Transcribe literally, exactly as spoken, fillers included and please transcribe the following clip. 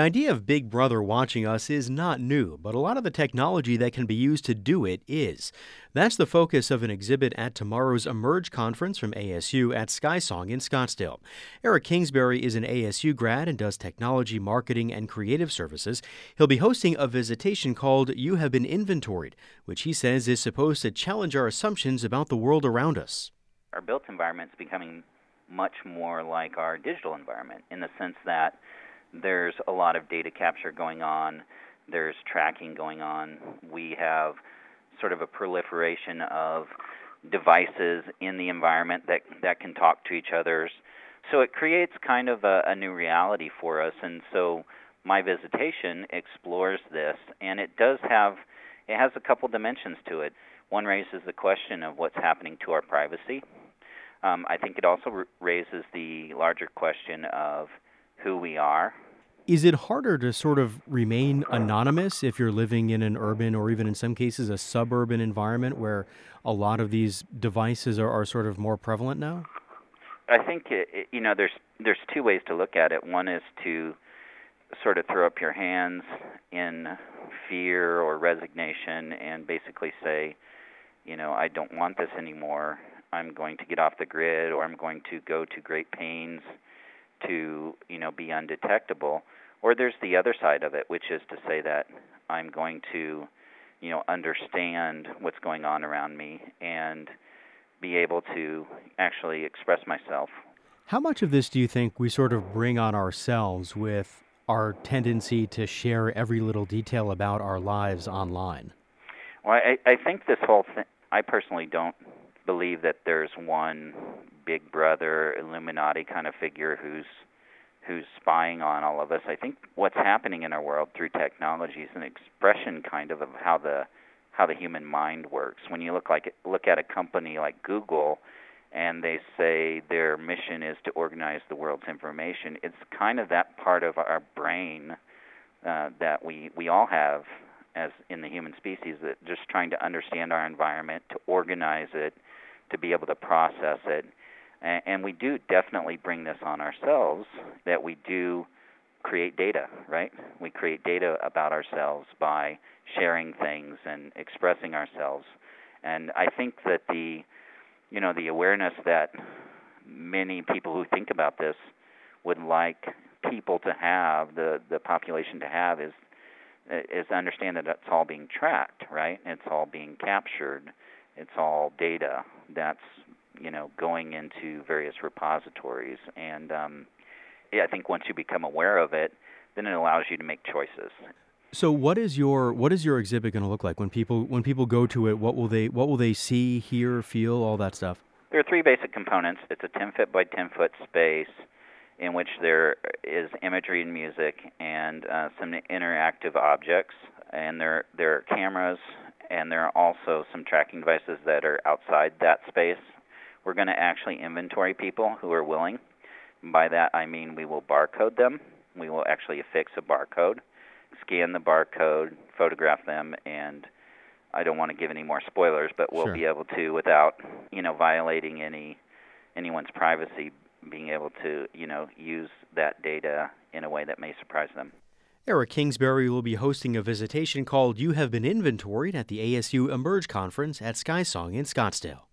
idea of Big Brother watching us is not new, but a lot of the technology that can be used to do it is. That's the focus of an exhibit at tomorrow's Emerge conference from A S U at SkySong in Scottsdale. Eric Kingsbury is an A S U grad and does technology, marketing, and creative services. He'll be hosting a visitation called You Have Been Inventoried, which he says is supposed to challenge our assumptions about the world around us. Our built environment is becoming much more like our digital environment in the sense that there's a lot of data capture going on, there's tracking going on. We have sort of a proliferation of devices in the environment that, that can talk to each other. So it creates kind of a, a new reality for us. And so my visitation explores this, and it does have, it has a couple dimensions to it. One raises the question of what's happening to our privacy. Um, I think it also r- raises the larger question of who we are. Is it harder to sort of remain anonymous if you're living in an urban or even in some cases a suburban environment where a lot of these devices are, are sort of more prevalent now? I think, it, it, you know, there's there's two ways to look at it. One is to sort of throw up your hands in fear or resignation and basically say, you know, I don't want this anymore. I'm going to get off the grid, or I'm going to go to great pains to, you know, be undetectable. Or there's the other side of it, which is to say that I'm going to, you know, understand what's going on around me and be able to actually express myself. How much of this do you think we sort of bring on ourselves with our tendency to share every little detail about our lives online? Well, I, I think this whole thing, I personally don't believe that there's one Big Brother, Illuminati kind of figure who's who's spying on all of us. I think what's happening in our world through technology is an expression kind of of how the how the human mind works. When you look like look at a company like Google and they say their mission is to organize the world's information, it's kind of that part of our brain uh, that we, we all have as in the human species, that just trying to understand our environment, to organize it, to be able to process it. And, and we do definitely bring this on ourselves, that we do create data, right? We create data about ourselves by sharing things and expressing ourselves. And I think that the, you know, the awareness that many people who think about this would like people to have, the, the population to have, is is understand that it's all being tracked, right? It's all being captured. It's all data that's, you know, going into various repositories. And um, yeah, I think once you become aware of it, then it allows you to make choices. So what is your what is your exhibit going to look like when people when people go to it? What will they what will they see, hear, feel, all that stuff? There are three basic components. It's a ten foot by ten foot space in which there is imagery and music and uh, some interactive objects, and there there are cameras, and there are also some tracking devices that are outside that space. We're going to actually inventory people who are willing. By that I mean we will barcode them. We will actually affix a barcode, scan the barcode, photograph them, and I don't want to give any more spoilers, but we'll Sure. be able to, without, you know, violating any anyone's privacy, being able to, you know, use that data in a way that may surprise them. Eric Kingsbury will be hosting a visitation called You Have Been Inventoried at the A S U Emerge conference at SkySong in Scottsdale.